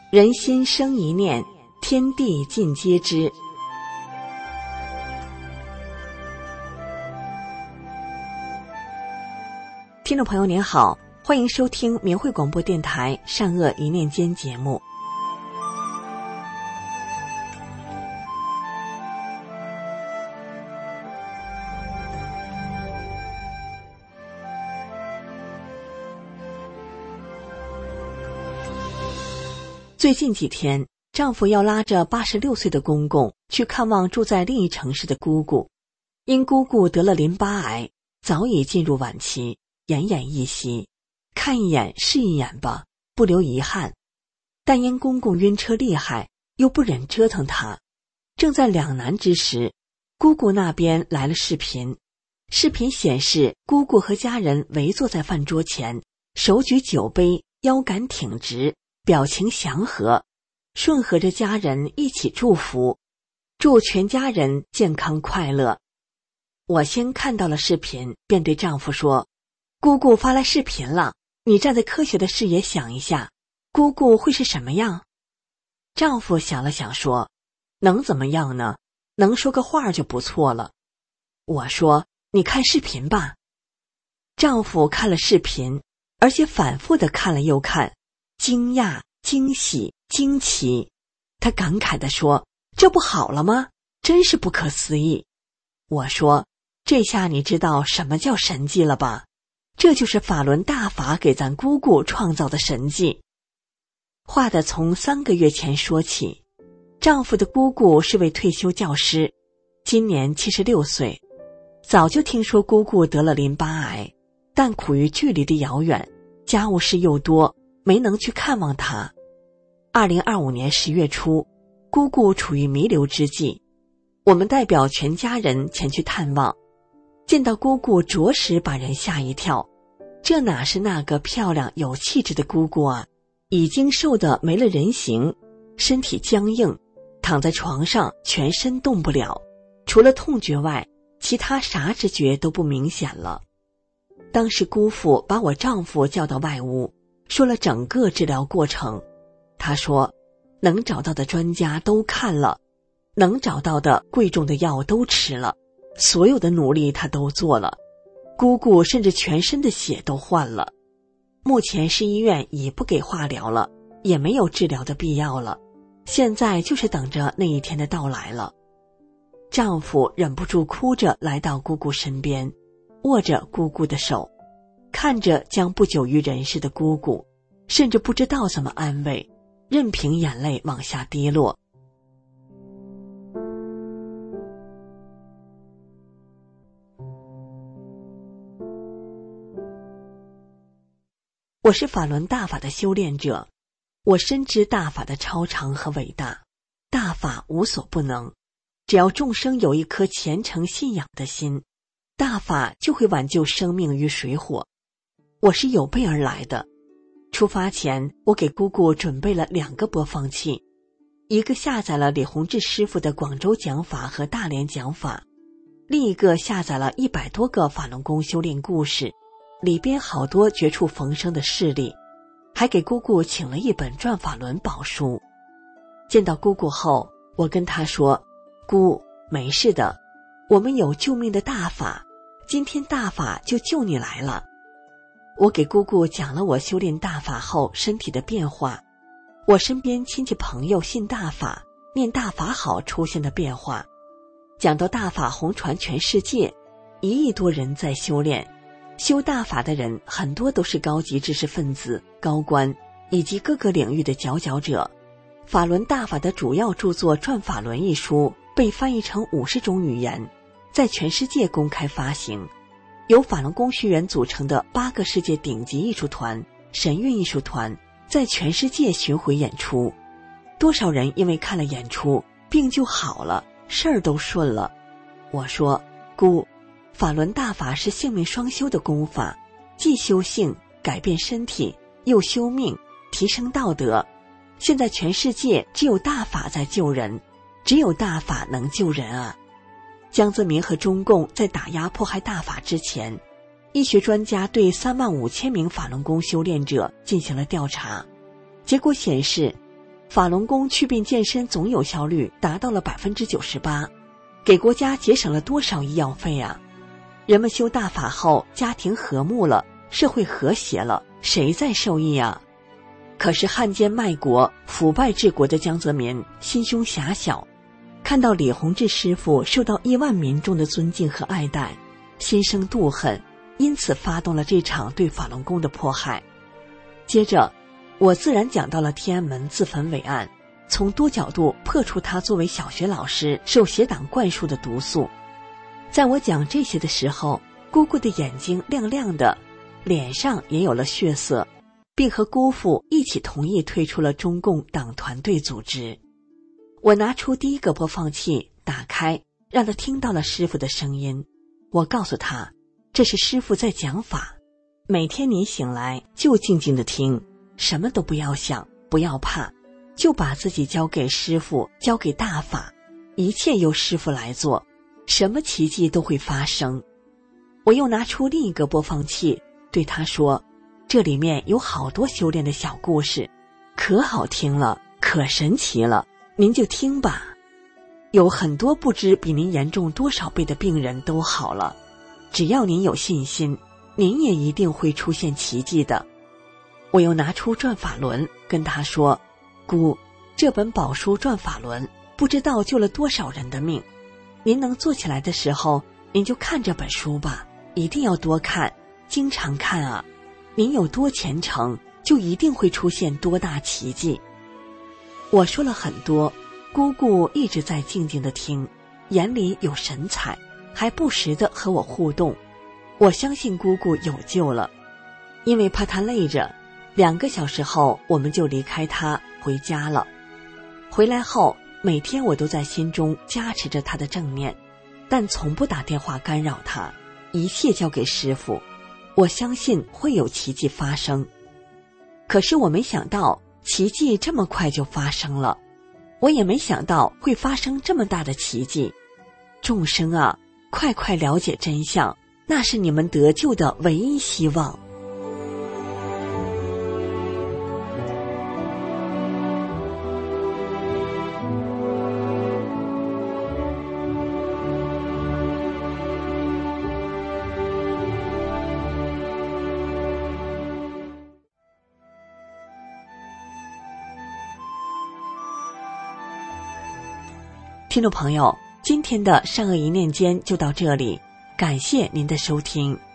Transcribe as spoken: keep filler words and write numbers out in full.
人心生一念，天地尽皆知。听众朋友您好，欢迎收听明慧广播电台善恶一念间节目。最近几天，丈夫要拉着八十六岁的公公去看望住在另一城市的姑姑，因姑姑得了淋巴癌，早已进入晚期，奄奄一息，看一眼是一眼吧，不留遗憾。但因公公晕车厉害，又不忍折腾他，正在两难之时，姑姑那边来了视频。视频显示姑姑和家人围坐在饭桌前，手举酒杯，腰杆挺直，表情祥和，顺和着家人一起祝福，祝全家人健康快乐。我先看到了视频，便对丈夫说，姑姑发来视频了，你站在科学的视野想一下，姑姑会是什么样？丈夫想了想说，能怎么样呢？能说个话就不错了。我说，你看视频吧。丈夫看了视频，而且反复地看了又看，惊讶、惊喜、惊奇。他感慨地说，这不好了吗？真是不可思议。我说，这下你知道什么叫神迹了吧？这就是法轮大法给咱姑姑创造的神迹。话的从三个月前说起，丈夫的姑姑是位退休教师，今年七十六岁，早就听说姑姑得了淋巴癌，但苦于距离的遥远，家务事又多，没能去看望她。二零二五年十月初，姑姑处于弥留之际，我们代表全家人前去探望。见到姑姑着实把人吓一跳，这哪是那个漂亮有气质的姑姑啊，已经瘦得没了人形，身体僵硬，躺在床上全身动不了，除了痛觉外，其他啥知觉都不明显了。当时姑父把我丈夫叫到外屋，说了整个治疗过程。他说，能找到的专家都看了，能找到的贵重的药都吃了，所有的努力他都做了，姑姑甚至全身的血都换了。目前市医院已不给化疗了，也没有治疗的必要了，现在就是等着那一天的到来了。丈夫忍不住哭着来到姑姑身边，握着姑姑的手，看着将不久于人世的姑姑，甚至不知道怎么安慰，任凭眼泪往下滴落。我是法轮大法的修炼者，我深知大法的超常和伟大，大法无所不能，只要众生有一颗虔诚信仰的心，大法就会挽救生命于水火。我是有备而来的。出发前，我给姑姑准备了两个播放器，一个下载了李洪志师傅的广州讲法和大连讲法，另一个下载了一百多个法轮功修炼故事，里边好多绝处逢生的事例，还给姑姑请了一本转法轮宝书。见到姑姑后，我跟她说，姑，没事的，我们有救命的大法，今天大法就救你来了。我给姑姑讲了我修炼大法后身体的变化，我身边亲戚朋友信大法念大法好出现的变化，讲到大法红传全世界，一亿多人在修炼，修大法的人很多都是高级知识分子、高官以及各个领域的佼佼者。法轮大法的主要著作《转法轮》一书被翻译成五十种语言，在全世界公开发行。由法轮功学员组成的八个世界顶级艺术团神韵艺术团在全世界巡回演出，多少人因为看了演出病就好了，事儿都顺了。我说，姑，法轮大法是性命双修的功法，既修性改变身体，又修命提升道德。现在全世界只有大法在救人，只有大法能救人啊。江泽民和中共在打压迫害大法之前，医学专家对三万五千名法轮功修炼者进行了调查，结果显示， 法轮功祛病健身总有效率达到了 百分之九十八， 给国家节省了多少医药费啊！人们修大法后，家庭和睦了，社会和谐了，谁在受益啊？可是汉奸卖国、腐败治国的江泽民心胸狭小，看到李洪志师傅受到亿万民众的尊敬和爱戴，心生妒恨，因此发动了这场对法轮功的迫害。接着我自然讲到了天安门自焚伟案，从多角度破除他作为小学老师受邪党灌输的毒素。在我讲这些的时候，姑姑的眼睛亮亮的，脸上也有了血色，并和姑父一起同意退出了中共党团队组织。我拿出第一个播放器，打开，让他听到了师父的声音。我告诉他，这是师父在讲法，每天你醒来就静静地听，什么都不要想，不要怕，就把自己交给师父，交给大法，一切由师父来做，什么奇迹都会发生。我又拿出另一个播放器，对他说，这里面有好多修炼的小故事，可好听了，可神奇了，您就听吧。有很多不知比您严重多少倍的病人都好了，只要您有信心，您也一定会出现奇迹的。我又拿出转法轮跟他说，姑，这本宝书转法轮不知道救了多少人的命，您能做起来的时候，您就看这本书吧，一定要多看，经常看啊，您有多虔诚，就一定会出现多大奇迹。我说了很多，姑姑一直在静静地听，眼里有神采，还不时地和我互动。我相信姑姑有救了，因为怕她累着，两个小时后我们就离开她回家了。回来后，每天我都在心中加持着她的正念，但从不打电话干扰她，一切交给师父。我相信会有奇迹发生。可是我没想到奇迹这么快就发生了，我也没想到会发生这么大的奇迹。众生啊，快快了解真相，那是你们得救的唯一希望。听众朋友，今天的善恶一念间就到这里，感谢您的收听。